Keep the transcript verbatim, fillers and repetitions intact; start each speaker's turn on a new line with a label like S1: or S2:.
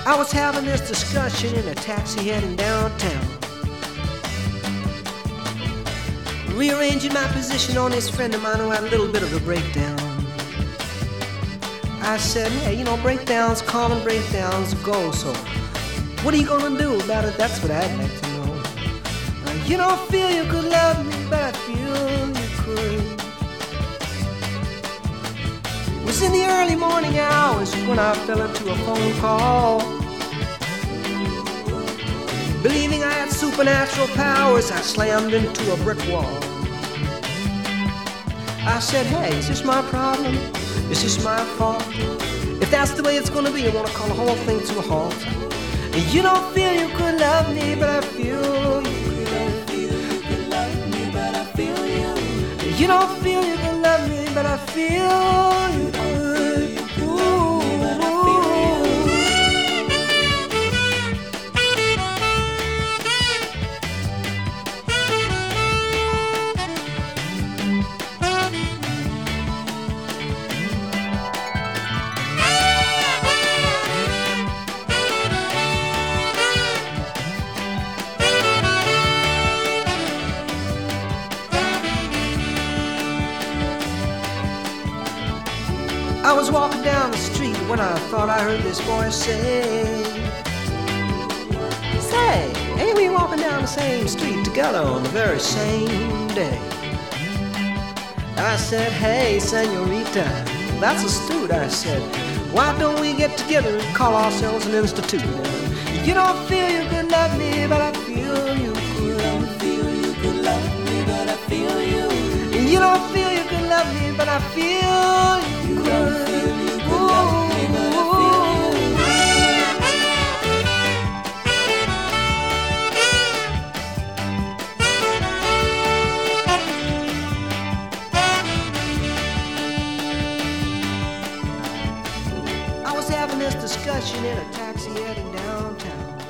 S1: I was having this discussion in a taxi heading downtown, rearranging my position on this friend of mine who had a little bit of a breakdown. I said, hey, you know, breakdowns, common breakdowns go, so what are you gonna do about it? That's what I'd like to know. Uh, you don't feel you could love me, but I feel you could. It was in the early morning hours when I fell into a phone call. Believing I had supernatural powers, I slammed into a brick wall. I said, hey, is this my problem? Is this my fault? If that's the way it's gonna be, I wanna call the whole thing to a halt. You don't feel you could love me, but I feel you could. You don't feel you could love me, but I feel you could. Ooh. I was walking down the street when I thought I heard this voice say, say, ain't we walking down the same street together on the very same day? I said, hey, senorita, that's astute. I said, why don't we get together and call ourselves an institute? You don't feel you could love me, but I feel you could. You don't feel you could love me, but I feel you. You don't feel you could love me, but I feel you. You don't feel you could love me, but I feel I was having this discussion in a taxi heading downtown,